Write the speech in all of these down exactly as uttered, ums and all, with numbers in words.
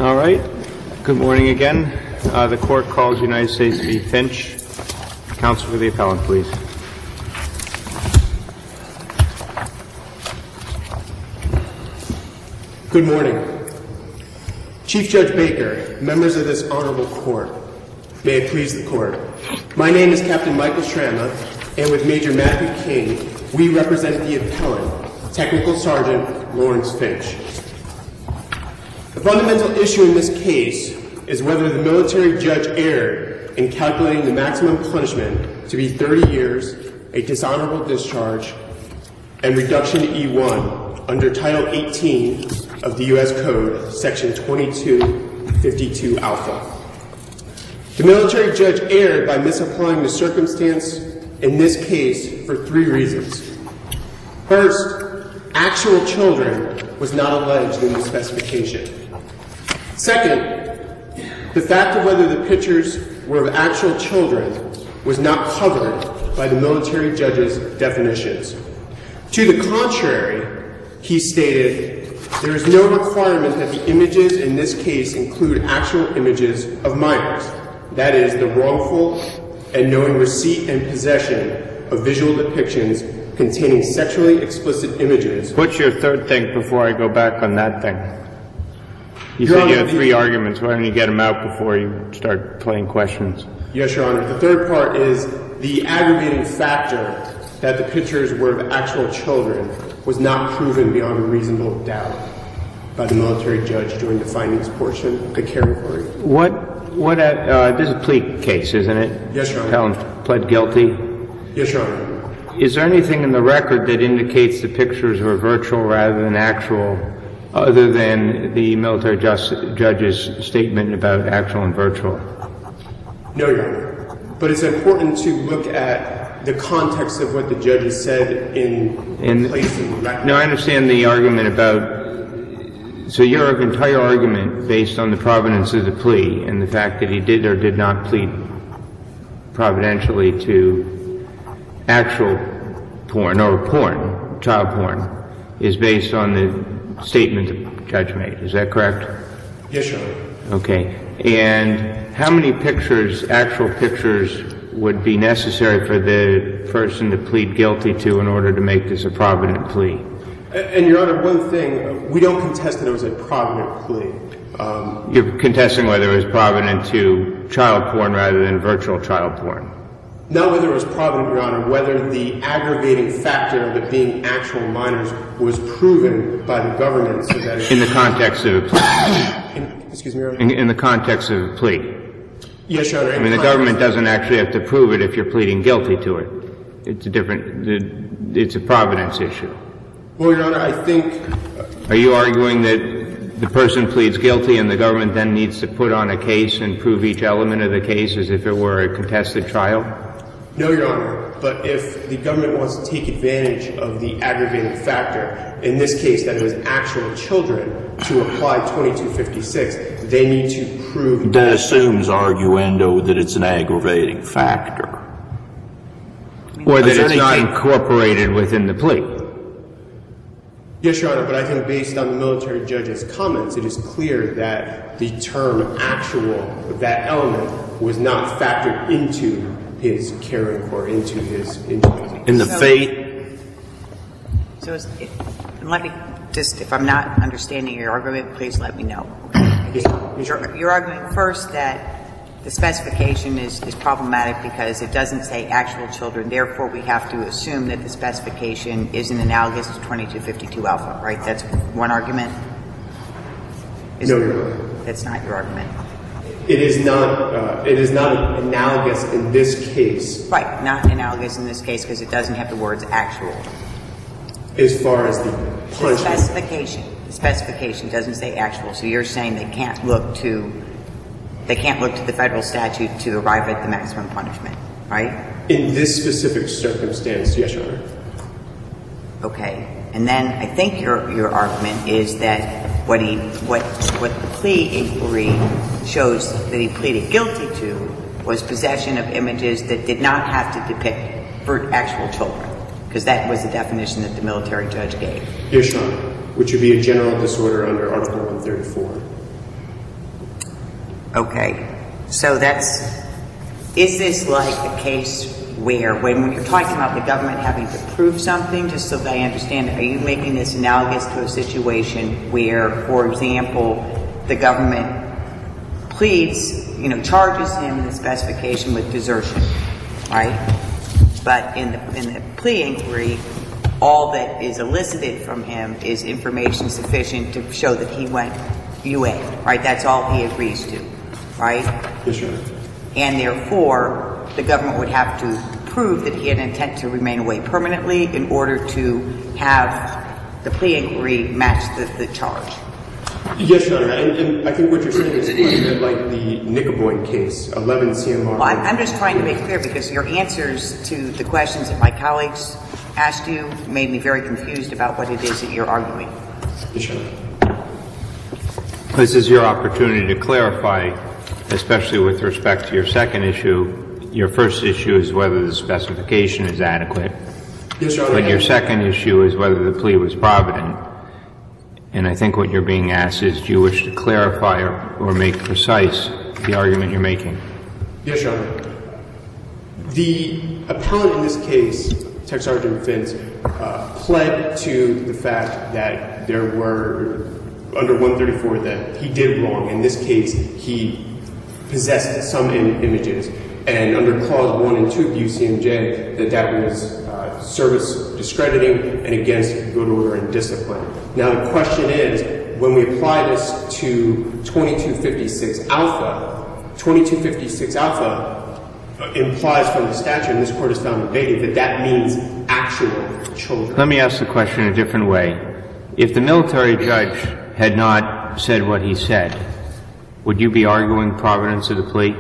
All right. Good morning again. Uh, the court calls United States v. Finch. Counsel for the appellant, please. Good morning. Chief Judge Baker, members of this honorable court, may it please the court. My name is Captain Michael Schramma, and with Major Matthew King, we represent the appellant, Technical Sergeant Lawrence Finch. The fundamental issue in this case is whether the military judge erred in calculating the maximum punishment to be thirty years, a dishonorable discharge, and reduction to E one under Title eighteen of the U S Code, Section twenty-two fifty-two alpha. The military judge erred by misapplying the circumstance in this case for three reasons. First, actual children was not alleged in the specification. Second, the fact of whether the pictures were of actual children was not covered by the military judge's definitions. To the contrary, he stated, there is no requirement that the images in this case include actual images of minors. That is, the wrongful and knowing receipt and possession of visual depictions containing sexually explicit images. What's your third thing before I go back on that thing? You Your said you Honor, had three arguments. Why don't you get them out before you start playing questions? Yes, Your Honor. The third part is the aggravating factor that the pictures were of actual children was not proven beyond a reasonable doubt by the military judge during the findings portion of the care inquiry. What, what, uh, this is a plea case, isn't it? Yes, Your Honor. Appellant pled guilty. Yes, Your Honor. Is there anything in the record that indicates the pictures were virtual rather than actual, other than the military just, judge's statement about actual and virtual? No, Your Honor. But it's important to look at the context of what the judge has said in, in place in the record. No, I understand the argument about, so your entire argument based on the provenance of the plea and the fact that he did or did not plead providentially to actual porn or porn, child porn, is based on the statement the judge made. Is that correct? Yes, Your Honor. Okay. And how many pictures, actual pictures, would be necessary for the person to plead guilty to in order to make this a provident plea? And, Your Honor, one thing, we don't contest that it was a provident plea. Um, You're contesting whether it was provident to child porn rather than virtual child porn. Not whether it was provident, Your Honor, whether the aggravating factor of it being actual minors was proven by the government so that it... In the context of a plea. In, excuse me, Your Honor? In, in the context of a plea. Yes, Your Honor. I mean, the government doesn't actually have to prove it if you're pleading guilty to it. It's a different, it's a providence issue. Well, Your Honor, I think... Are you arguing that the person pleads guilty and the government then needs to put on a case and prove each element of the case as if it were a contested trial? No, Your Honor, but if the government wants to take advantage of the aggravating factor, in this case that it was actual children, to apply twenty-two fifty-six, they need to prove... That assumes, arguendo, that it's an aggravating factor. Or that it's not incorporated within the plea. Yes, Your Honor, but I think based on the military judge's comments, it is clear that the term actual, that element, was not factored into his caring or into his... Into his in the so, fate... So is, if, let me just, if I'm not understanding your argument, please let me know. Yes, You're, you're arguing first that the specification is, is problematic because it doesn't say actual children, therefore we have to assume that the specification isn't analogous to twenty-two fifty-two alpha, right? That's one argument? Is no, it, Your Honor. That's not your argument. It is not, uh, it is not analogous in this case. Right, not analogous in this case because it doesn't have the words actual. As far as the punishment. The specification, the specification doesn't say actual, so you're saying they can't look to, they can't look to the federal statute to arrive at the maximum punishment, right? In this specific circumstance, yes, Your Honor. Okay. And then I think your your argument is that what he what what the plea inquiry shows that he pleaded guilty to was possession of images that did not have to depict for actual children, because that was the definition that the military judge gave. Yes, Your Honor. Which would be a general disorder under Article one thirty-four. Okay, so that's, is this like a case where when you're talking about the government having to prove something, just so that I understand, are you making this analogous to a situation where, for example, the government pleads, you know, charges him in the specification with desertion, right? But in the, in the plea inquiry, all that is elicited from him is information sufficient to show that he went U A, right? That's all he agrees to, right? Yes, Your Honor. And therefore, the government would have to prove that he had intent to remain away permanently in order to have the plea inquiry match the, the charge. Yes, Your Honor, and, and I think what you're saying is quite a bit like the Nickaboyne case, eleven C M R. Well, I'm, I'm just trying to make clear because your answers to the questions that my colleagues asked you made me very confused about what it is that you're arguing. Yes, Your Honor. This is your opportunity to clarify, especially with respect to your second issue. Your first issue is whether the specification is adequate. Yes, Your Honor. But your second issue is whether the plea was provident. And I think what you're being asked is, do you wish to clarify or, or make precise the argument you're making? Yes, Your Honor. The appellant in this case, Tech Sergeant Vince, uh, pled to the fact that there were, under one thirty-four, that he did wrong. In this case, he possessed some im- images. And under Clause one and two of U C M J, that that was uh, service discrediting and against good order and discipline. Now the question is, when we apply this to twenty-two fifty-six alpha, twenty-two fifty-six alpha implies from the statute, and this court has found in Beatty, that that means actual children. Let me ask the question a different way. If the military judge had not said what he said, would you be arguing providence of the plea?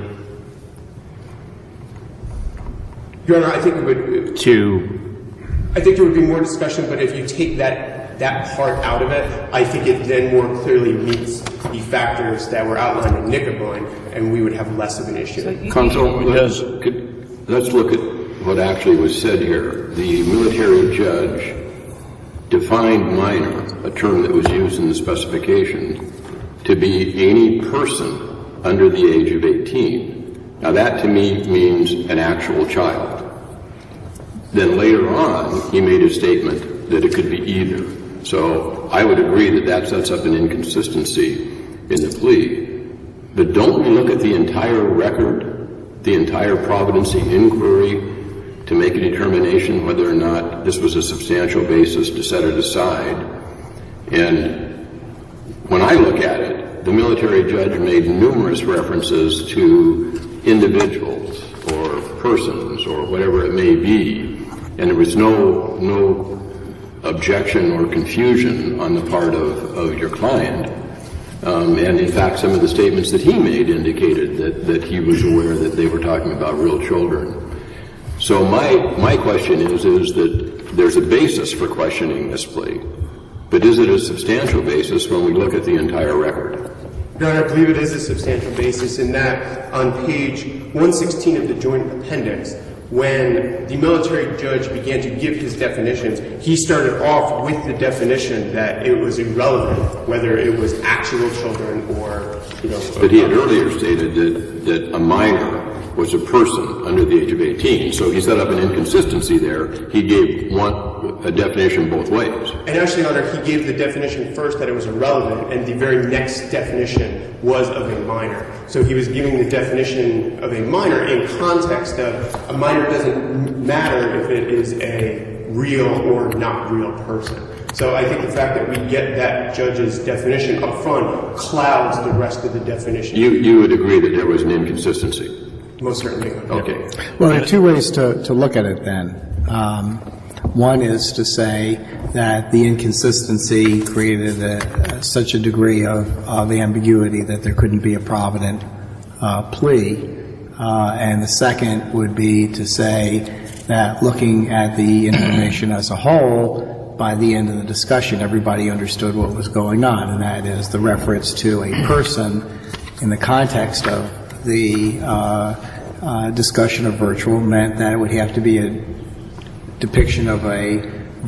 Your Honor, I think it would. To I think there would be more discussion, but if you take that that part out of it, I think it then more clearly meets the factors that were outlined in Nickaboyne, and we would have less of an issue. Counsel, let's, could, let's look at what actually was said here. The military judge defined minor, a term that was used in the specification, to be any person under the age of eighteen. Now that to me means an actual child. Then later on, he made a statement that it could be either. So I would agree that that sets up an inconsistency in the plea. But don't we look at the entire record, the entire providency inquiry, to make a determination whether or not this was a substantial basis to set it aside? And when I look at it, the military judge made numerous references to individuals or persons or whatever it may be, and there was no no objection or confusion on the part of, of your client. Um, and in fact, some of the statements that he made indicated that, that he was aware that they were talking about real children. So my my question is is that there's a basis for questioning this plea, but is it a substantial basis when we look at the entire record? Your Honor, I believe it is a substantial basis in that on page one sixteen of the joint appendix, when the military judge began to give his definitions, he started off with the definition that it was irrelevant whether it was actual children or, you know. But he had earlier stated that, that a minor was a person under the age of eighteen. So he set up an inconsistency there. He gave one a definition both ways. And actually, Your Honor, he gave the definition first that it was irrelevant, and the very next definition was of a minor. So he was giving the definition of a minor in context of a minor doesn't matter if it is a real or not real person. So I think the fact that we get that judge's definition up front clouds the rest of the definition. You, you would agree that there was an inconsistency? Most certainly. Okay. Well, there are two ways to, to look at it then. Um, one is to say that the inconsistency created a, a, such a degree of, of ambiguity that there couldn't be a provident uh, plea. Uh, and the second would be to say that looking at the information as a whole, by the end of the discussion, everybody understood what was going on, and that is the reference to a person in the context of the uh, uh, discussion of virtual meant that it would have to be a depiction of a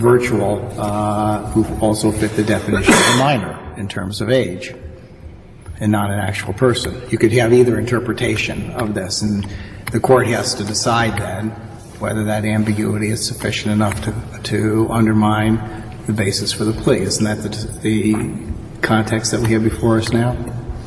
virtual uh, who also fit the definition of a minor in terms of age. and not an actual person. You could have either interpretation of this, and the court has to decide then whether that ambiguity is sufficient enough to, to undermine the basis for the plea. Isn't that the, the context that we have before us now?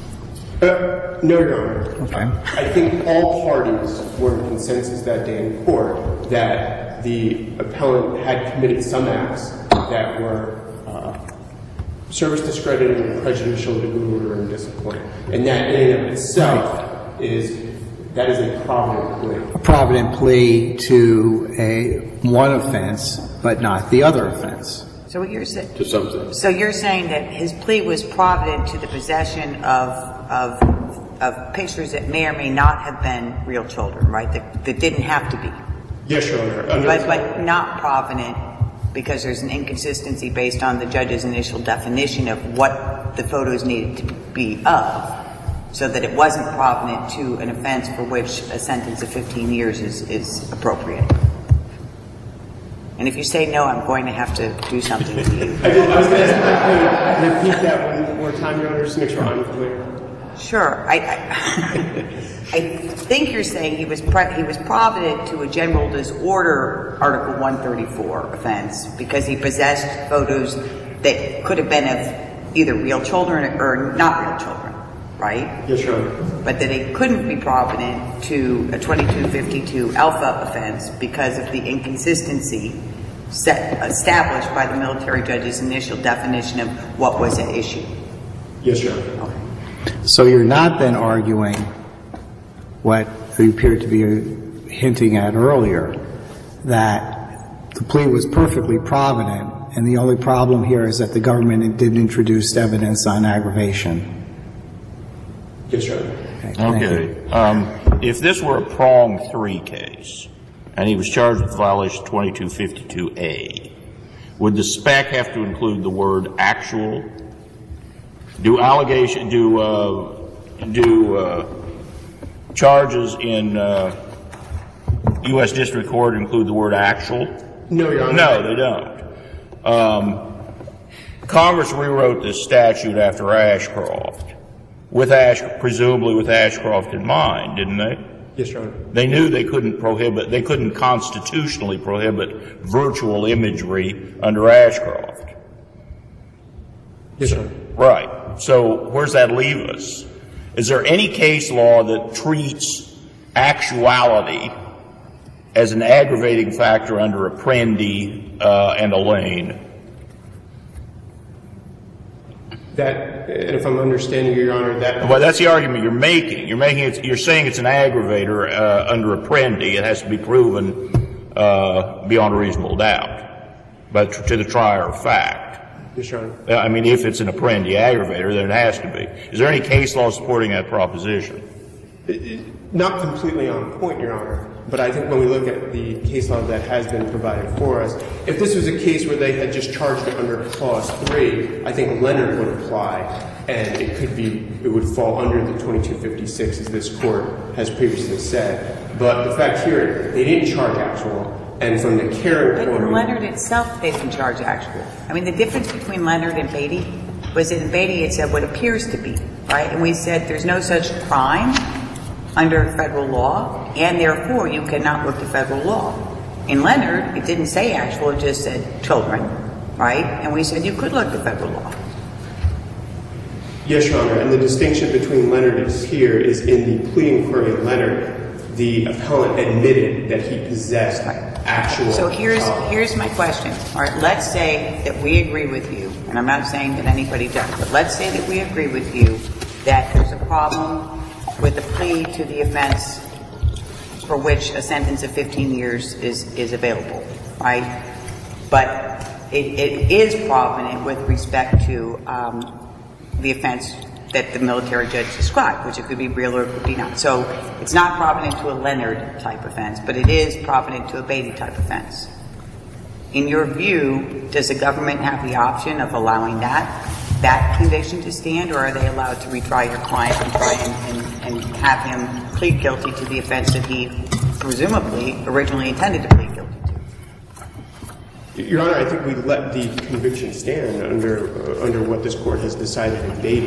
Uh, no, Your Honor. Okay. I think all parties were in consensus that day in court that the appellant had committed some acts that were uh, service discrediting and prejudicial to good order and discipline. And that in and of itself is, that is a provident plea. A provident plea to a one offense, but not the other offense. So what you're saying? To something. So you're saying that his plea was provident to the possession of of of pictures that may or may not have been real children, right? That, that didn't have to be. Yes, Your Honor. Under But, but not provident because there's an inconsistency based on the judge's initial definition of what the photos needed to be of, so that it wasn't provident to an offense for which a sentence of fifteen years is, is appropriate. And if you say no, I'm going to have to do something to you. I, did, I was going to ask you to repeat that one more time, Your Honor, just to make sure I'm clear. Sure. I, I, I think you're saying he was pre- he was provident to a general disorder Article one thirty-four offense because he possessed photos that could have been of either real children or not real children, right? Yes, Your Honor. But that it couldn't be provident to a twenty-two fifty-two alpha offense because of the inconsistency set, established by the military judge's initial definition of what was at issue. Yes, Your Honor. Okay. So you're not then arguing what you appeared to be hinting at earlier, that the plea was perfectly provident, and the only problem here is that the government didn't introduce evidence on aggravation. Yes, Your Honor. Okay. thank you. Okay. Um, if this were a prong three case, and he was charged with violation twenty-two fifty-two A, would the spec have to include the word actual? Do allegation, do, uh, do, uh, charges in, uh, U S District Court include the word actual? No, Your Honor. No, they don't. Um, Congress rewrote this statute after Ashcroft, with Ash, presumably with Ashcroft in mind, didn't they? Yes, Your Honor. They knew they couldn't prohibit, they couldn't constitutionally prohibit virtual imagery under Ashcroft. Yes, Your Honor. Right. So where's that leave us? Is there any case law that treats actuality as an aggravating factor under Apprendi uh, and Elaine? That, if I'm understanding you, Your Honor, that... Well, that's the argument you're making. You're making it, you're saying it's an aggravator uh, under Apprendi. It has to be proven uh, beyond a reasonable doubt, but to the trier of fact. Yes, Your Honor. Uh, I mean, if it's an Apprendi aggravator, then it has to be. Is there any case law supporting that proposition? It, it, not completely on point, Your Honor, but I think when we look at the case law that has been provided for us, if this was a case where they had just charged it under Clause three, I think Leonard would apply, and it could be, it would fall under the twenty-two fifty-six, as this Court has previously said. But the fact here, they didn't charge actual, and from the Karen But in court... Leonard itself, they didn't charge actual. I mean, the difference between Leonard and Beatty was that in Beatty it said what appears to be, right? And we said there's no such crime under federal law, and therefore you cannot look to federal law. In Leonard, it didn't say actual, it just said children, right? And we said you could look to federal law. Yes, Your Honor, and the distinction between Leonard and here is in the plea inquiry of Leonard, the appellant admitted that he possessed actual... So here's uh, here's my question. All right, let's say that we agree with you, and I'm not saying that anybody does, but let's say that we agree with you that there's a problem with the plea to the offense for which a sentence of fifteen years is, is available, right? But it, it is provident with respect to um, the offense that the military judge described, which it could be real or it could be not. So it's not provident to a Leonard-type offense, but it is provident to a Beatty-type offense. In your view, does the government have the option of allowing that that conviction to stand, or are they allowed to retry your client and try and, and, and have him plead guilty to the offense that he presumably originally intended to plead guilty to? Your Honor, I think we let the conviction stand under uh, under what this Court has decided in Beatty. Uh,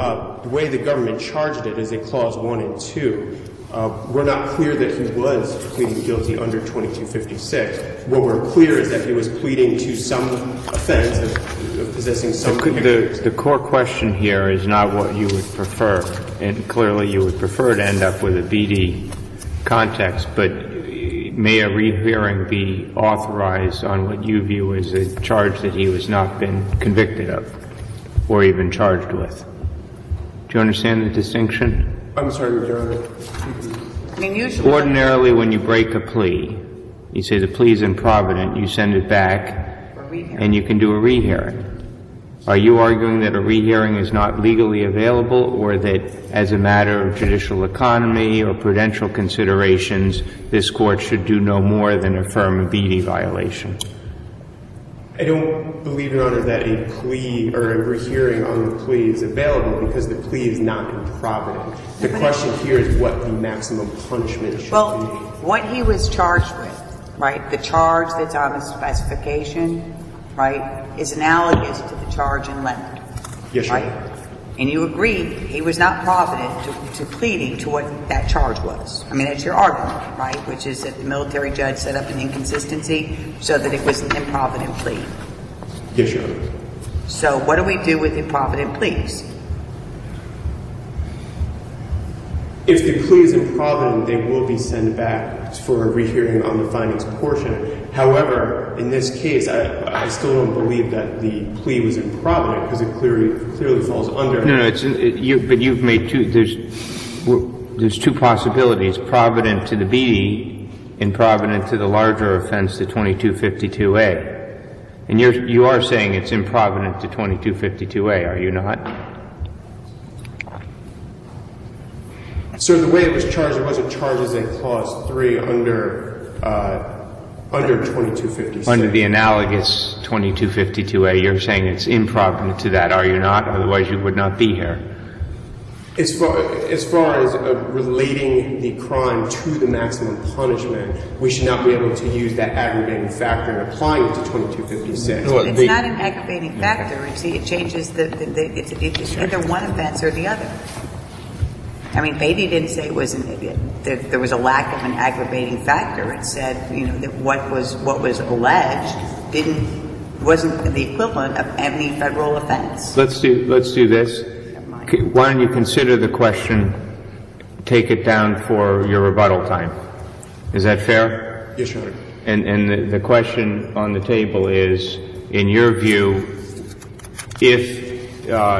uh, the way the government charged it is a clause one and two. Uh, we're not clear that he was pleading guilty under twenty-two fifty-six. What we're clear is that he was pleading to some offense of, of possessing some. The, the, the core question here is not what you would prefer, and clearly you would prefer to end up with a B D context, but may a rehearing be authorized on what you view as a charge that he has not been convicted of or even charged with? Do you understand the distinction? I'm sorry, Your Honor. I mean, usually, ordinarily, when you break a plea, you say the plea is improvident, you send it back, and you can do a rehearing. Are you arguing that a rehearing is not legally available, or that as a matter of judicial economy or prudential considerations, this Court should do no more than affirm a B D violation? I don't believe, Your Honor, that a plea or a rehearing on the plea is available because the plea is not improvident. The question here is what the maximum punishment should well, be. what he was charged with, right, the charge that's on the specification, right, is analogous to the charge in Leonard. Yes, Your right? Honor. And you agree he was not provident to, to pleading to what that charge was. I mean, that's your argument, right, which is that the military judge set up an inconsistency so that it was an improvident plea. Yes, Your Honor. So what do we do with improvident pleas? If the plea is improvident, they will be sent back for a rehearing on the findings portion. However, in this case, I, I still don't believe that the plea was improvident because it clearly clearly falls under. No, no, it's it, you, but you've made two. There's there's two possibilities: provident to the B D, and provident to the larger offense, the twenty-two fifty-two A. And you're you are saying it's improvident to twenty-two fifty-two A, are you not? So the way it was charged, it wasn't charged as a clause three under uh, under twenty-two fifty-six. Under the analogous twenty-two fifty-two A, you're saying it's improvident to that, are you not? Otherwise, you would not be here. As far as far as uh, relating the crime to the maximum punishment, we should not be able to use that aggravating factor and applying it to twenty-two fifty-six. Well, It's the- not an aggravating factor. You see, it changes the, the, the it's, it's either one offense or the other. I mean, Beatty didn't say it was an, that there was a lack of an aggravating factor. It said, you know, that what was what was alleged didn't wasn't the equivalent of any federal offense. Let's do let's do this. Why don't you consider the question, take it down for your rebuttal time? Is that fair? Yes, Your Honor. And, and the, the question on the table is, in your view, if uh,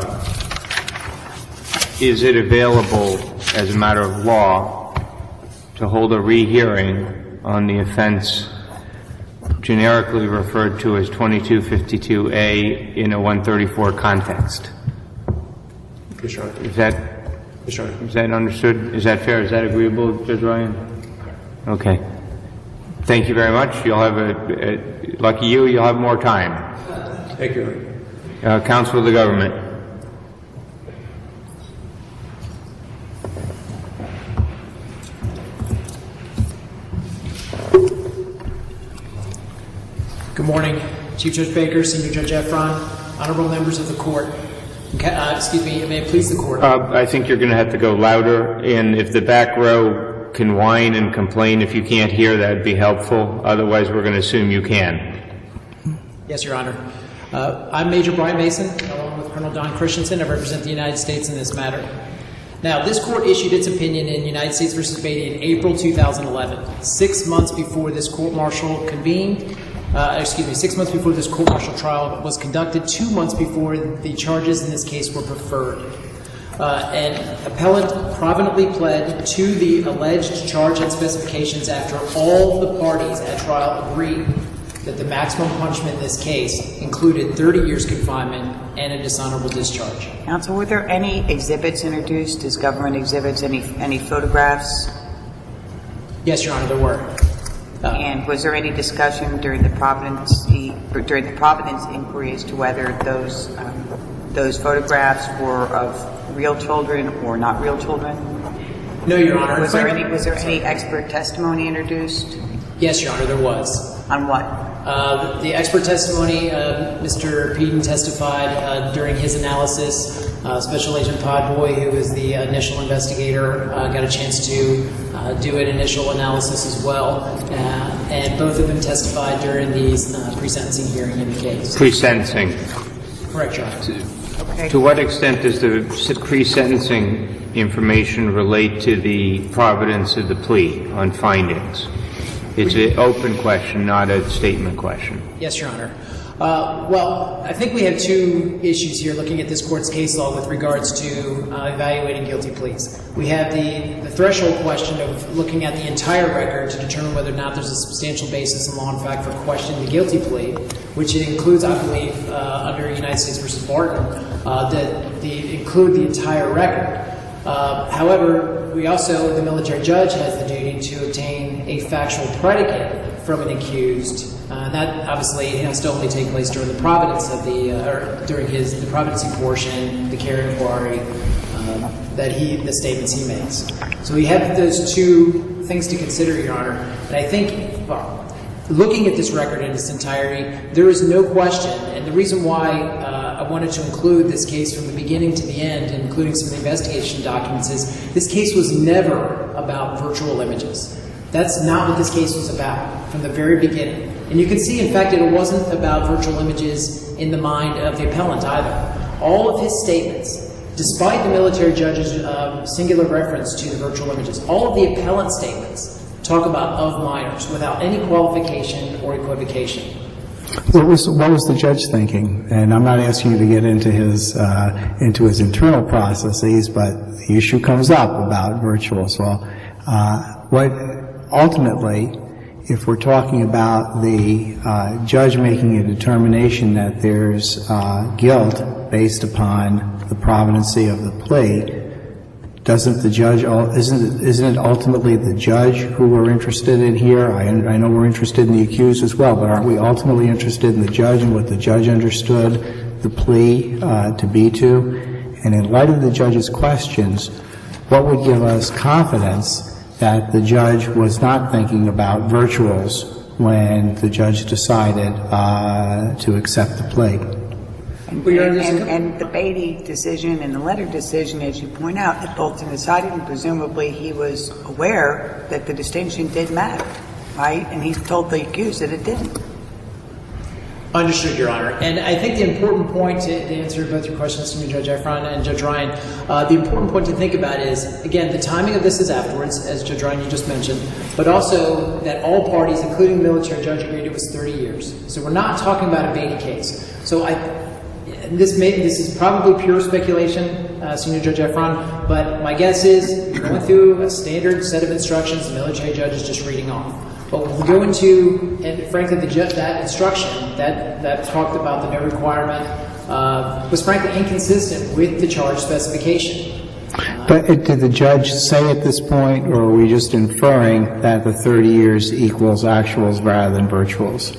is it available as a matter of law to hold a rehearing on the offense generically referred to as twenty-two fifty-two A in a one thirty-four context? Yes, Your Honor. Is that Yes, Your Honor. is that understood? Is that fair? Is that agreeable, Judge Ryan? Okay. Thank you very much. You'll have a, a lucky you. You'll have more time. Thank you, Your Honor. Uh, Counsel of the Government. Good morning, Chief Judge Baker, Senior Judge Efron, honorable members of the court. Uh, excuse me, may it please the court. Uh, I think you're going to have to go louder, and if the back row can whine and complain if you can't hear, that'd be helpful. Otherwise, we're going to assume you can. Yes, Your Honor. Uh, I'm Major Brian Mason, along with Colonel Don Christensen. I represent the United States in this matter. Now, this court issued its opinion in United States versus Beatty in April two thousand eleven, six months before this court-martial convened. Uh, excuse me, six months before this court-martial trial was conducted, two months before the charges in this case were preferred. Uh, and appellant providently pled to the alleged charge and specifications after all the parties at trial agreed that the maximum punishment in this case included thirty years confinement and a dishonorable discharge. Counsel, were there any exhibits introduced as government exhibits, any any photographs? Yes, Your Honor, there were. Uh, And was there any discussion during the Providence or during the Providence inquiry as to whether those um, those photographs were of real children or not real children? no, Your Honor. Was there any was there any expert testimony introduced? Yes, Your Honor, there was. On what? Uh, the expert testimony, uh, Mister Peden testified uh, during his analysis. Uh, Special Agent Podboy, who is the initial investigator, uh, got a chance to uh, do an initial analysis as well. Uh, and both of them testified during the uh, pre-sentencing hearing in the case. Pre-sentencing. Correct, Your Honor. Okay. To what extent does the pre-sentencing information relate to the providence of the plea on findings? It's an open question, not a statement question. Yes, Your Honor. Uh, well, I think we have two issues here looking at this court's case law with regards to uh, evaluating guilty pleas. We have the, the threshold question of looking at the entire record to determine whether or not there's a substantial basis in law and fact for questioning the guilty plea, which includes, I believe, uh, under United States versus Barton, uh, that the, include the entire record. Uh, however, we also, the military judge has the duty to obtain a factual predicate from an accused. Uh, and that obviously has to only take place during the providence of the, uh, or during his, the providency portion, the care inquiry, um, that he, the statements he makes. So we have those two things to consider, Your Honor. And I think, well, looking at this record in its entirety, there is no question, and the reason why uh, I wanted to include this case from the beginning to the end, including some of the investigation documents, is this case was never about virtual images. That's not what this case was about from the very beginning. And you can see, in fact, that it wasn't about virtual images in the mind of the appellant either. All of his statements, despite the military judge's um, singular reference to the virtual images, all of the appellant statements talk about of minors without any qualification or equivocation. What was, what was the judge thinking? And I'm not asking you to get into his, uh, into his internal processes, but the issue comes up about virtual. So, uh, what ultimately, if we're talking about the uh, judge making a determination that there's uh, guilt based upon the providency of the plea, doesn't the judge, isn't it, isn't it ultimately the judge who we're interested in here? I, I know we're interested in the accused as well, but aren't we ultimately interested in the judge and what the judge understood the plea uh, to be to? And in light of the judge's questions, what would give us confidence that the judge was not thinking about virtuals when the judge decided uh, to accept the plea? And, and, and the Beatty decision and the Leonard decision, as you point out, that Bolton decided, and presumably he was aware that the distinction did matter, right? And he told the accused that it didn't. Understood, Your Honor. And I think the important point to, to answer both your questions to me, Judge Efron and Judge Ryan, uh, the important point to think about is, again, the timing of this is afterwards, as Judge Ryan, you just mentioned, but also that all parties, including the military judge, agreed it was thirty years. So we're not talking about a Beatty case. So I, this may, this is probably pure speculation, uh, Senior Judge Efron, but my guess is you're going through a standard set of instructions the military judge is just reading off. But when we go into, and frankly, the ju- that instruction that, that talked about the no requirement uh, was frankly inconsistent with the charge specification. But it, did the judge say at this point, or are we just inferring that the thirty years equals actuals rather than virtuals?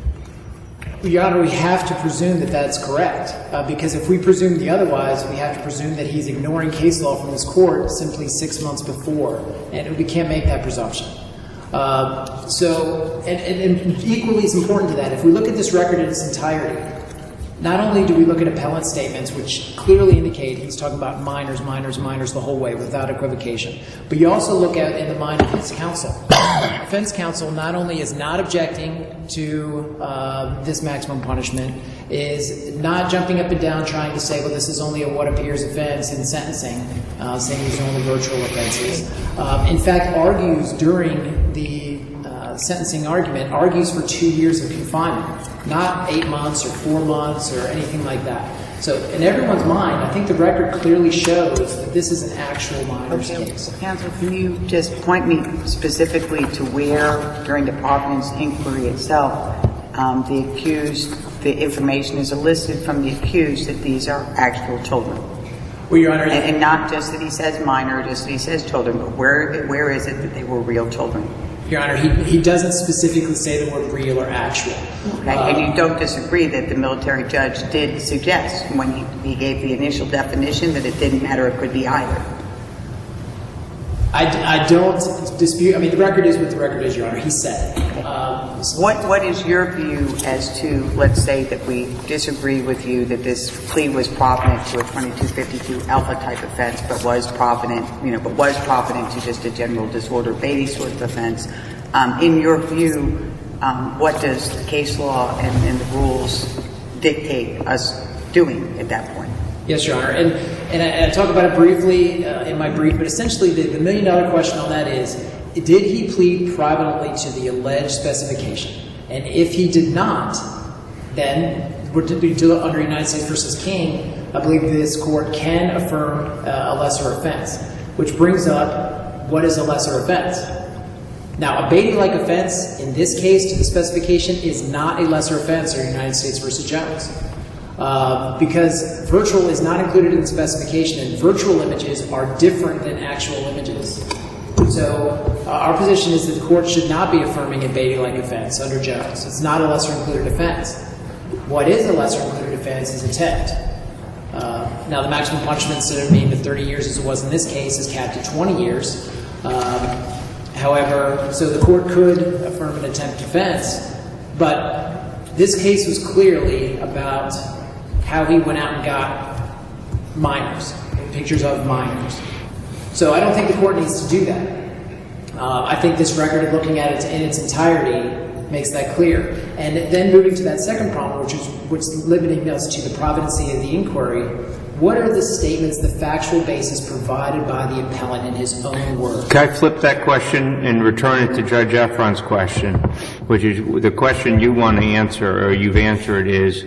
Your Honor, we have to presume that that's correct, uh, because if we presume the otherwise, we have to presume that he's ignoring case law from this court simply six months before, and we can't make that presumption. Uh, so, and, and, and equally as important to that, if we look at this record in its entirety, not only do we look at appellant statements, which clearly indicate he's talking about minors, minors, minors the whole way without equivocation, but you also look at in the mind of his counsel. Defense counsel not only is not objecting to uh, this maximum punishment, is not jumping up and down trying to say, well, this is only a what appears offense in sentencing, uh, saying these are only virtual offenses. Um, in fact, argues during the uh, sentencing argument, argues for two years of confinement, not eight months or four months or anything like that. So in everyone's mind, I think the record clearly shows that this is an actual minors Okay. case. Counsel, can you just point me specifically to where, during the Providence inquiry itself, um, the accused, the information is elicited from the accused that these are actual children? Well, Your Honor, And, and not just that he says minor, just that he says children, but where where is it that they were real children? Your Honor, he, he doesn't specifically say the word real or actual. Okay, Uh, and you don't disagree that the military judge did suggest when he, he gave the initial definition that it didn't matter, it could be either. I, I don't dispute, I mean, the record is what the record is, Your Honor. He said it. Um, so What What is your view as to, let's say that we disagree with you that this plea was provident to a twenty-two fifty-two alpha type offense, but was provident, you know, but was provident to just a general disorder Beatty sort of offense. Um, in your view, um, what does the case law and, and the rules dictate us doing at that point? Yes, Your Honor. And, and, I, and I talk about it briefly uh, in my brief, but essentially the, the million dollar question on that is, did he plead privately to the alleged specification? And if he did not, then we're to be to, under United States versus King, I believe this court can affirm uh, a lesser offense, which brings up what is a lesser offense. Now, a Beatty-like offense in this case to the specification is not a lesser offense under United States versus Jones. Uh, because virtual is not included in the specification, and virtual images are different than actual images. So uh, our position is that the court should not be affirming a Beatty-like offense under Jones. It's not a lesser included offense. What is a lesser included offense is attempt. Uh, now, the maximum punishment, instead of being the thirty years as it was in this case, is capped at twenty years. Um, however, so the court could affirm an attempt offense, but this case was clearly about how he went out and got minors, pictures of minors. So I don't think the court needs to do that. Uh, I think this record, looking at it in its entirety, makes that clear. And then moving to that second problem, which is which is limiting us to the providency of the inquiry, what are the statements, the factual basis provided by the appellant in his own words? Can I flip that question and return it to Judge Efron's question, which is the question you want to answer, or you've answered, is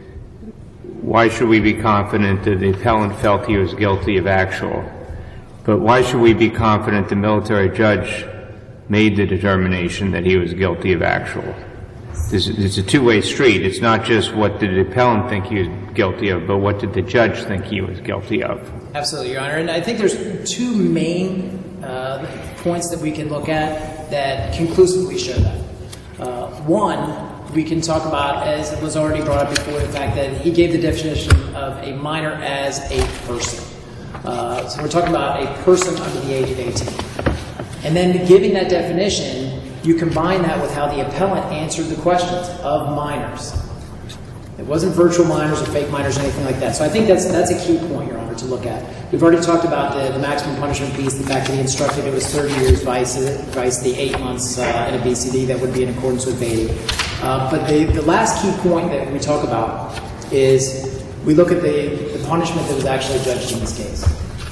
why should we be confident that the appellant felt he was guilty of actual? But why should we be confident the military judge made the determination that he was guilty of actual? This, it's a two-way street. It's not just what did the appellant think he was guilty of, but what did the judge think he was guilty of? Absolutely, Your Honor. And I think there's two main uh, points that we can look at that conclusively show that. Uh, one, we can talk about, as it was already brought up before, the fact that he gave the definition of a minor as a person. Uh, so we're talking about a person under the age of eighteen. And then giving that definition, you combine that with how the appellant answered the questions of minors. It wasn't virtual minors or fake minors or anything like that. So I think that's that's a key point, Your Honor, to look at. We've already talked about the, the maximum punishment piece, the fact that he instructed it was thirty years vice, vice the eight months uh, in a B C D that would be in accordance with Beatty. Uh, but the, the last key point that we talk about is we look at the, the punishment that was actually judged in this case.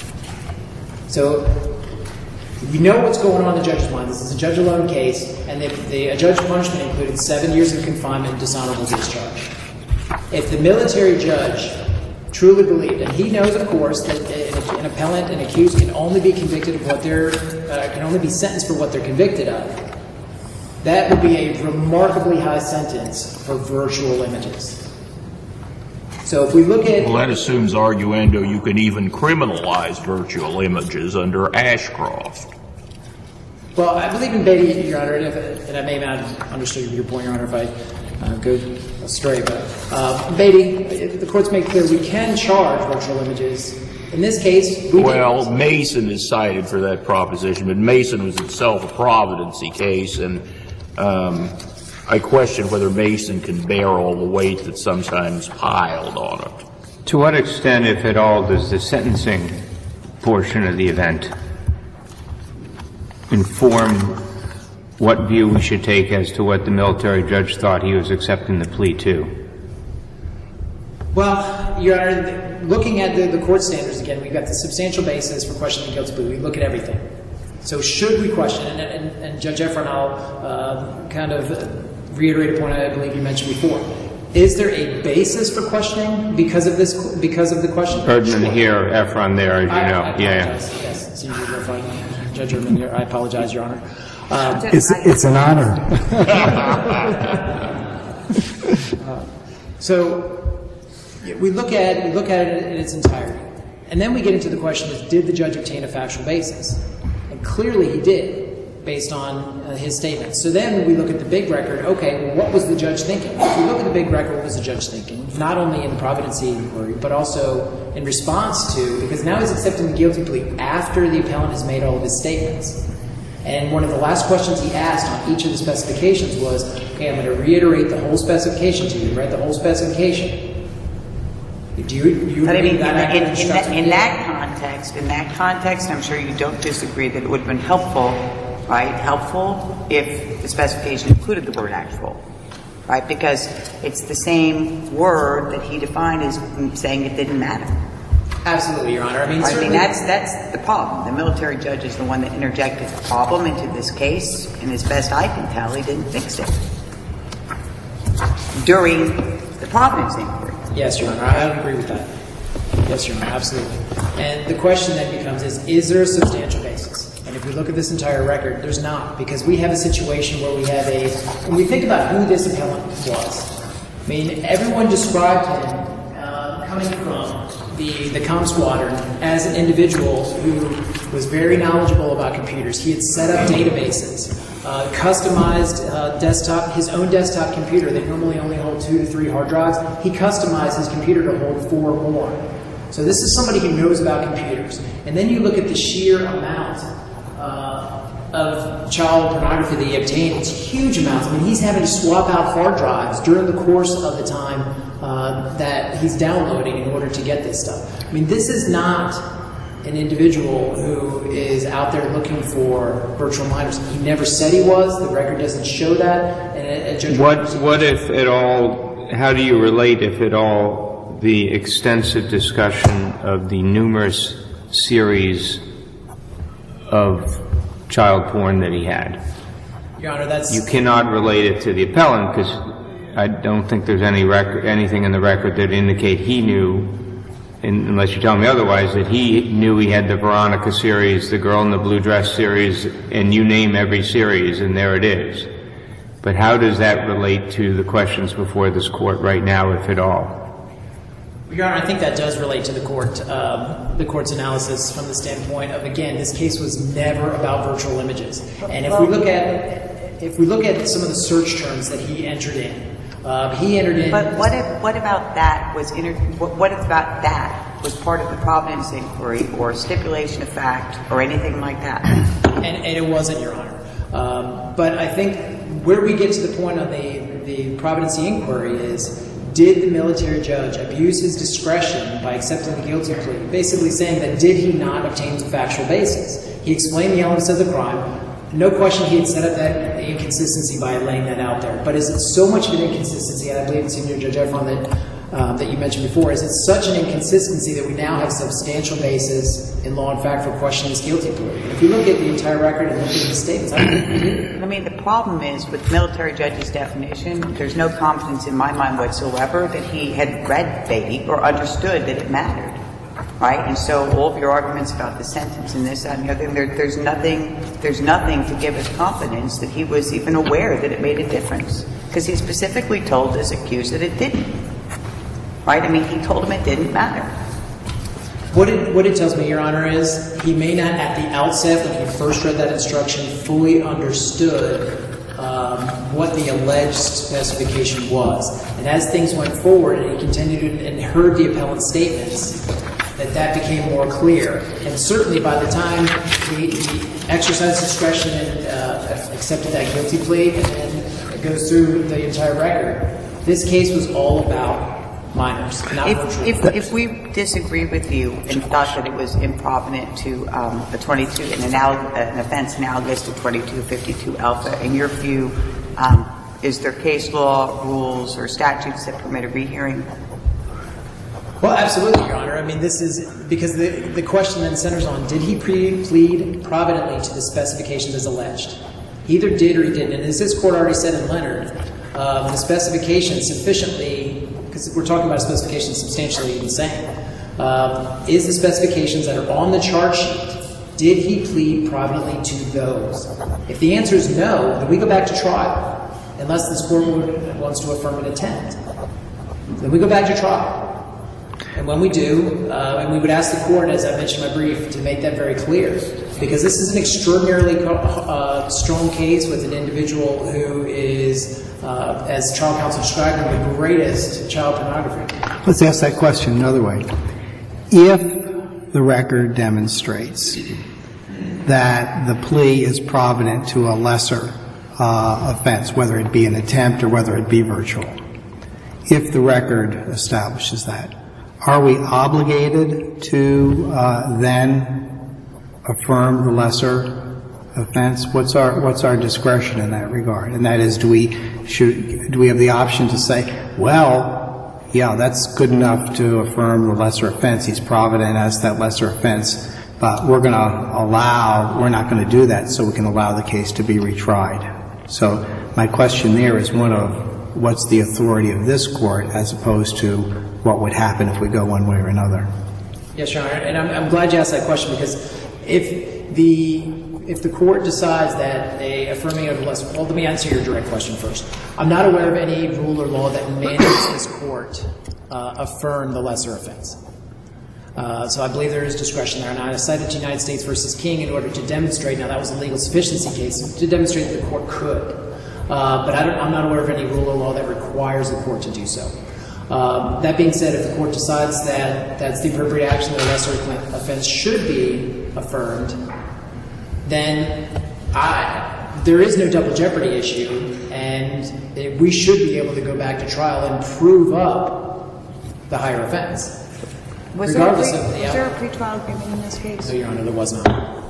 So we know what's going on in the judge's mind. This is a judge-alone case, and the, the judge punishment included seven years of confinement and dishonorable discharge. If the military judge truly believed, and he knows, of course, that an appellant and accused can only be convicted of what they're, uh, can only be sentenced for what they're convicted of, that would be a remarkably high sentence for virtual images. So if we look at... Well, that assumes, arguendo, you can even criminalize virtual images under Ashcroft. Well, I believe in Beatty, Your Honor, and, if, and I may not have understood your point, Your Honor, if I uh, go astray, but uh, Beatty, the court's made clear we can charge virtual images. In this case, we Well, didn't. Mason is cited for that proposition, but Mason was itself a providency case, and um, I question whether Mason can bear all the weight that's sometimes piled on it. To what extent, if at all, does the sentencing portion of the event inform what view we should take as to what the military judge thought he was accepting the plea to? Well, Your Honor, looking at the, the court standards again, we've got the substantial basis for questioning the guilty plea. We look at everything. So should we question, and, and, and Judge Efron, I'll uh, kind of reiterate a point I believe you mentioned before. Is there a basis for questioning because of this? Because of the question? Erdman Sure. here, Efron there, as you I, know. I yeah, apologize. yeah. Yes, it's usually Efron. Judge Erdman here. I apologize, Your Honor. Um, It's, it's an honor. uh, so we look at we look at it in its entirety, and then we get into the question of did the judge obtain a factual basis? And clearly he did, based on uh, his statements. So then we look at the big record. Okay, well, what was the judge thinking? If we look at the big record, what was the judge thinking? Not only in the providency inquiry, but also in response to, because now he's accepting the guilty plea after the appellant has made all of his statements. And one of the last questions he asked on each of the specifications was, okay, I'm going to reiterate the whole specification to you, right? The whole specification. Do you, do you but I mean, that in, in, in, that, in that context, in that context, I'm sure you don't disagree that it would have been helpful, right? Helpful if the specification included the word actual, right? Because it's the same word that he defined as saying it didn't matter. Absolutely, Your Honor. I mean, I mean that's that's the problem. The military judge is the one that interjected the problem into this case, and as best I can tell, he didn't fix it during the Providence inquiry. Yes, Your Honor. I agree with that. Yes, Your Honor. Absolutely. And the question then becomes: is is there a substantial basis? And if we look at this entire record, there's not, because we have a situation where we have a. When we think about who this appellant was, I mean, everyone described him uh, coming from the, the comm squadron as an individual who was very knowledgeable about computers. He had set up databases, uh, customized uh, desktop, his own desktop computer. They normally only hold two to three hard drives. He customized his computer to hold four more. So this is somebody who knows about computers. And then you look at the sheer amount uh, of child pornography that he obtained. It's huge amounts. I mean, he's having to swap out hard drives during the course of the time Uh, that he's downloading in order to get this stuff. I mean, this is not an individual who is out there looking for virtual minors. He never said he was. The record doesn't show that. And a, a judge what, what if at all, how do you relate, if at all, the extensive discussion of the numerous series of child porn that he had? Your Honor, that's... You cannot relate it to the appellant because I don't think there's any record, anything in the record that indicate he knew, unless you tell me otherwise, that he knew he had the Veronica series, the Girl in the Blue Dress series, and you name every series, and there it is. But how does that relate to the questions before this court right now, if at all? Your Honor, I think that does relate to the court, um, the court's analysis from the standpoint of, again, this case was never about virtual images. And if we look at, if we look at some of the search terms that he entered in, Uh, he entered in. But what if, what about that was inter, what, what about that was part of the Providence inquiry or stipulation of fact or anything like that? And, and it wasn't, Your Honor. Um, but I think where we get to the point on the the Providence inquiry is, did the military judge abuse his discretion by accepting the guilty plea? Basically saying that did he not obtain the factual basis? He explained the elements of the crime. No question he had set up that inconsistency by laying that out there. But is it so much of an inconsistency, and I believe it's Senior Judge Efron that, um, that you mentioned before, is it such an inconsistency that we now have substantial basis in law and fact for questioning his guilty plea? And if you look at the entire record and look at the statements, I mean, I mean, the problem is with military judge's definition, there's no confidence in my mind whatsoever that he had read Beatty or understood that it mattered. Right? And so all of your arguments about the sentence and this, that, and the other, there, there's nothing, there's nothing to give us confidence that he was even aware that it made a difference. Because he specifically told his accused that it didn't. Right? I mean, he told him it didn't matter. What it, what it tells me, Your Honor, is he may not at the outset, when he first read that instruction, fully understood um, what the alleged specification was. And as things went forward and he continued and heard the appellant's statements, that that became more clear. And certainly by the time he, he exercised discretion and uh, accepted that guilty plea, and then it goes through the entire record, this case was all about minors, not if, virtual. If, if we disagree with you and thought that it was improvident to um, a twenty-two, an, analog, an offense analogous to twenty-two fifty-two alpha, in your view, um, is there case law, rules, or statutes that permit a rehearing? Well, absolutely, Your Honor. I mean, this is because the, the question then centers on, did he pre- plead providently to the specifications as alleged? He either did or he didn't. And as this court already said in Leonard, um, the specification sufficiently, because we're talking about specifications substantially the same, um, is the specifications that are on the charge sheet, did he plead providently to those? If the answer is no, then we go back to trial, unless this court wants to affirm an intent. Then we go back to trial. And when we do, uh, and we would ask the court, as I mentioned in my brief, to make that very clear. Because this is an extraordinarily uh, strong case with an individual who is, uh, as trial counsel described him, the greatest child pornography. Let's ask that question another way. if the record demonstrates that the plea is provident to a lesser uh, offense, whether it be an attempt or whether it be virtual, if the record establishes that, are we obligated to uh, then affirm the lesser offense? What's our what's our discretion in that regard? And that is, do we should do we have the option to say, well, yeah, that's good enough to affirm the lesser offense. He's provident as that lesser offense, but we're going to allow we're not going to do that, so we can allow the case to be retried. So my question there is one of what's the authority of this court as opposed to what would happen if we go one way or another. Yes, Your Honor, and I'm, I'm glad you asked that question, because if the if the court decides that a affirming of the lesser, well, let me answer your direct question first. I'm not aware of any rule or law that mandates this court uh, affirm the lesser offense. Uh, so I believe there is discretion there, and I cited United States versus King in order to demonstrate. Now that was a legal sufficiency case to demonstrate that the court could, uh, but I don't, I'm not aware of any rule or law that requires the court to do so. Um, that being said, if the court decides that that's the appropriate action, that a lesser offense should be affirmed, then I, there is no double jeopardy issue, and it, we should be able to go back to trial and prove up the higher offense. Was there, a pre- of the was there a pretrial agreement in this case? No, Your Honor, there was not.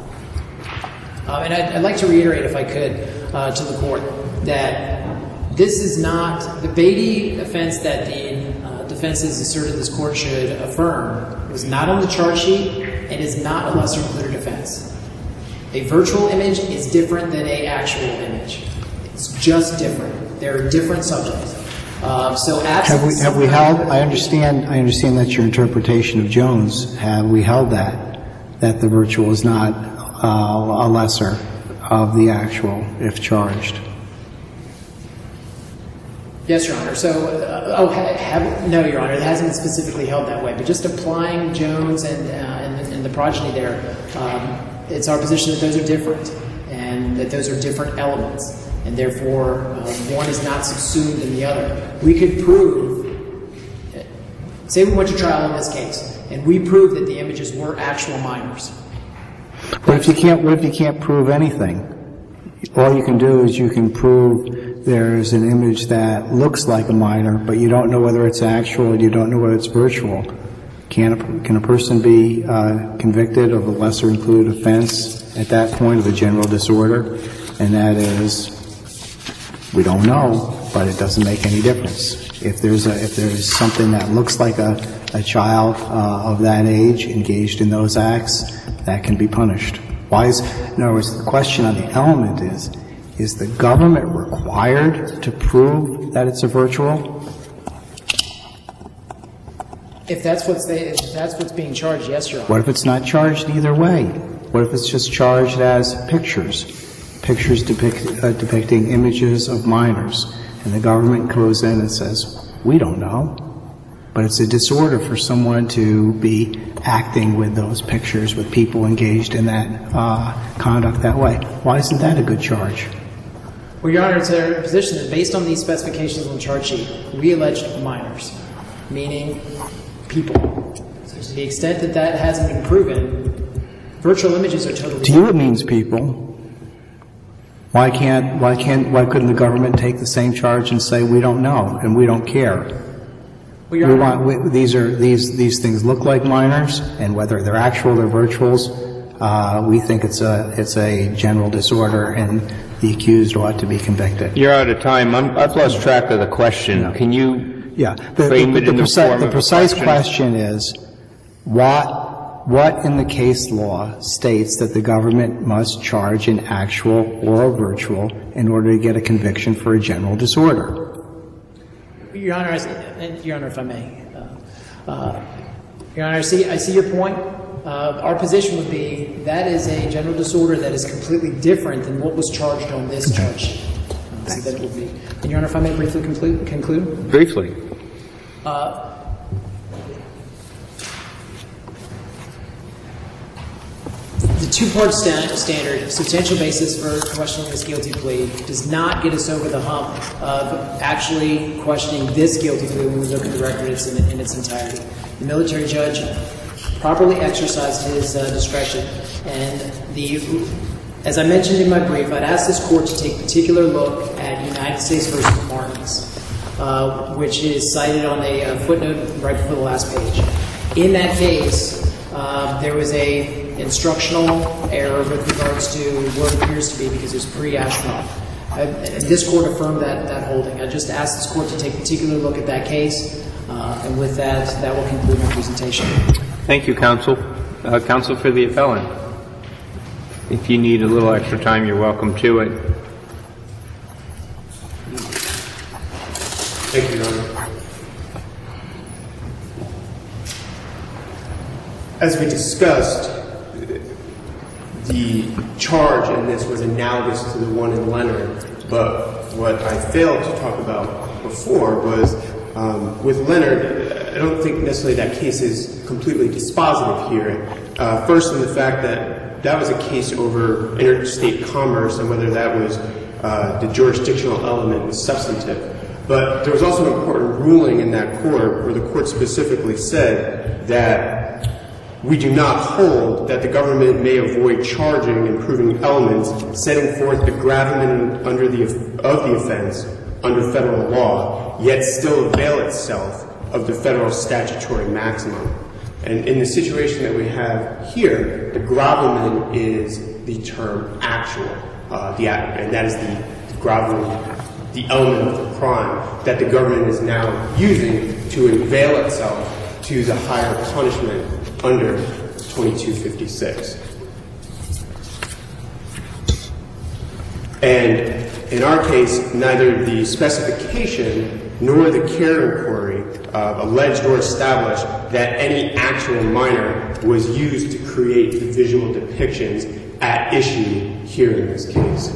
Um, and I'd, I'd like to reiterate, if I could, uh, to the court that this is not the Beatty offense that the uh, defense has asserted this court should affirm. It was not on the charge sheet and is not a lesser included offense. A virtual image is different than an actual image. It's just different. They're different subjects. Uh, so have we have we held? I understand. I understand that's your interpretation of Jones. Have we held that that the virtual is not uh, a lesser of the actual if charged? Yes, Your Honor. So, uh, oh, have, no, Your Honor, it hasn't been specifically held that way. But just applying Jones and uh, and, and the progeny there, um, it's our position that those are different and that those are different elements. And therefore, uh, one is not subsumed in the other. We could prove, say we went to trial in this case, and we proved that the images were actual minors. What if you can't? What if you can't prove anything? All you can do is you can prove there's an image that looks like a minor, but you don't know whether it's actual and you don't know whether it's virtual. Can a, can a person be uh, convicted of a lesser included offense at that point of a general disorder? And that is, we don't know, but it doesn't make any difference. If there's a, if there's something that looks like a, a child uh, of that age engaged in those acts, that can be punished. Why is, in other words, the question on the element is, is the government required to prove that it's a virtual? If that's what's they, if that's what's being charged, yes, Your Honor. What if it's not charged either way? What if it's just charged as pictures? Pictures depict, uh, depicting images of minors, and the government goes in and says, we don't know, but it's a disorder for someone to be acting with those pictures, with people engaged in that uh, conduct that way. Why isn't that a good charge? Well, Your Honor, it's our position that based on these specifications on the charge sheet, we alleged minors, meaning people. So to the extent that that hasn't been proven, virtual images are totally To you it means people. Why can't, why can't, why couldn't the government take the same charge and say, we don't know and we don't care? Well, Your we Honor, want, we, these are, these, these things look like minors, and whether they're actual or virtuals, uh, we think it's a, it's a general disorder and the accused ought to be convicted. You're out of time. I'm, I've lost track of the question. Yeah. Can you yeah. the, frame the, it the, in the, the form The of precise a question? question is, what What in the case law states that the government must charge an actual or a virtual in order to get a conviction for a general disorder? Your Honor, I, Your Honor, if I may, uh, uh, Your Honor, I see, I see your point. Uh, our position would be that is a general disorder that is completely different than what was charged on this charge sheet. Uh, so that it would be. And Your Honor, if I may briefly conclude. conclude? Briefly. Uh, The two-part sta- standard, substantial basis for questioning this guilty plea, does not get us over the hump of actually questioning this guilty plea when we look at the record in, in its entirety. The military judge properly exercised his uh, discretion. And the, as I mentioned in my brief, I'd ask this court to take a particular look at United States versus Martins, uh, which is cited on a uh, footnote right before the last page. In that case, uh, there was a instructional error with regards to what it appears to be because it was pre-Ashcroft. Uh, and this court affirmed that, that holding. I just asked this court to take a particular look at that case, uh, and with that, that will conclude my presentation. Thank you, counsel. Uh, counsel for the appellant. If you need a little extra time, you're welcome to it. Thank you, Your Honor. As we discussed, the charge in this was analogous to the one in Leonard, but what I failed to talk about before was um, with Leonard, I don't think necessarily that case is completely dispositive here. Uh, first, in the fact that that was a case over interstate commerce and whether that was uh, the jurisdictional element was substantive. But there was also an important ruling in that court where the court specifically said that we do not hold that the government may avoid charging and proving elements setting forth the gravamen under the, of the offense under federal law, yet still avail itself of the federal statutory maximum. And in the situation that we have here, the gravamen is the term actual, uh, the, and that is the, the gravamen, the element of the crime that the government is now using to avail itself to the higher punishment under twenty-two fifty-six. And in our case, neither the specification nor the care inquiry uh, alleged or established that any actual minor was used to create the visual depictions at issue here in this case.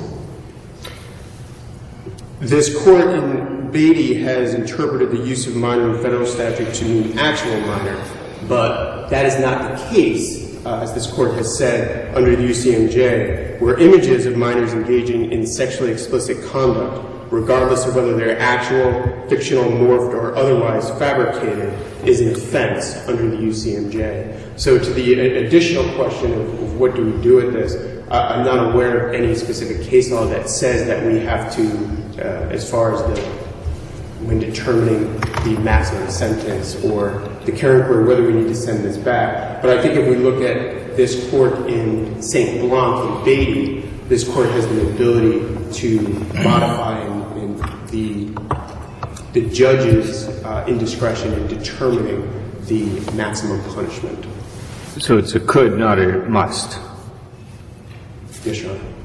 This court in Beatty has interpreted the use of minor in federal statute to mean actual minor, but that is not the case, uh, as this court has said under the U C M J, where images of minors engaging in sexually explicit conduct, regardless of whether they're actual, fictional, morphed, or otherwise fabricated, is an offense under the U C M J. So to the additional question of, of what do we do with this, uh, I'm not aware of any specific case law that says that we have to, uh, as far as the, when determining the maximum sentence or the care inquiry, whether we need to send this back. But I think if we look at this court in Saint Blanc and Beatty, this court has the ability to modify in, in the, the judge's uh, indiscretion in determining the maximum punishment. So it's a could, not a must. Yes, Your Honor.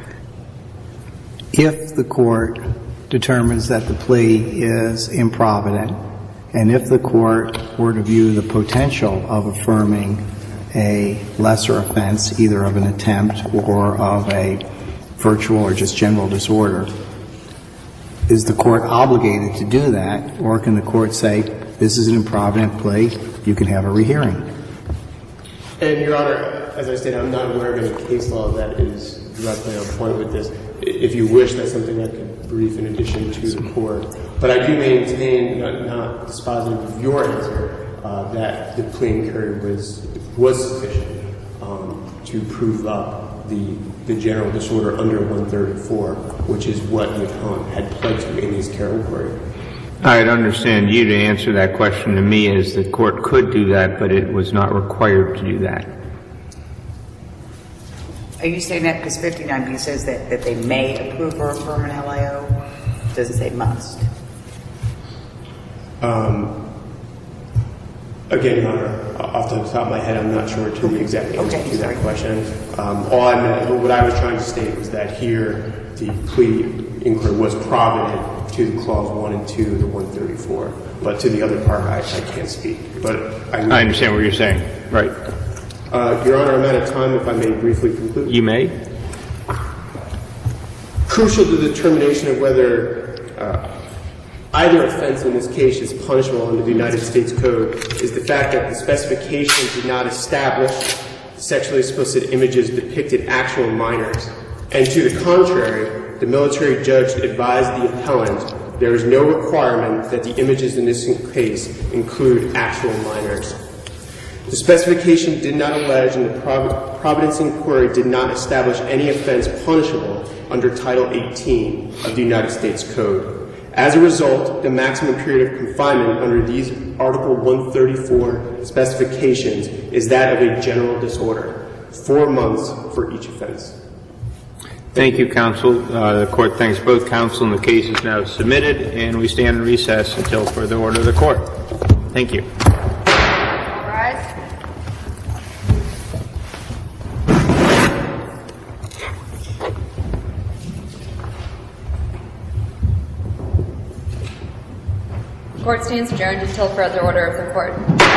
If the court determines that the plea is improvident, and if the court were to view the potential of affirming a lesser offense, either of an attempt or of a virtual or just general disorder, is the court obligated to do that, or can the court say, this is an improvident plea, you can have a rehearing? And, Your Honor, as I stated, I'm not aware of any case law that is directly on point with this. If you wish, that's something I could brief in addition to the court. But I do maintain, not, not dispositive of your answer, uh, that the plea inquiry was was sufficient um, to prove up the the general disorder under one thirty-four, which is what the appellant had pled to in his care inquiry. I'd understand you to answer that question to me as the court could do that, but it was not required to do that. Are you saying that because fifty-nine B says that, that they may approve or affirm an L I O? Doesn't say must. Um, again, Your Honor, off the top of my head, I'm not sure to the exact answer Okay, to that sorry. question. Um, all I meant, what I was trying to state was that here the plea inquiry was provident to the clause one and two of the one thirty-four, but to the other part, I, I can't speak. But I, I understand what you're saying. Right. Uh, Your Honor, I'm out of time. If I may briefly conclude. You may. Crucial to the determination of whether uh, either offense in this case is punishable under the United States Code is the fact that the specification did not establish sexually explicit images depicted actual minors. And to the contrary, the military judge advised the appellant there is no requirement that the images in this case include actual minors. The specification did not allege and the Prov- Providence inquiry did not establish any offense punishable under Title eighteen of the United States Code. As a result, the maximum period of confinement under these Article one thirty-four specifications is that of a general disorder, four months for each offense. Thank you, counsel. Uh, the court thanks both counsel, and the case is now submitted, and we stand in recess until further order of the court. Thank you. All rise. Court stands adjourned until further order of the court.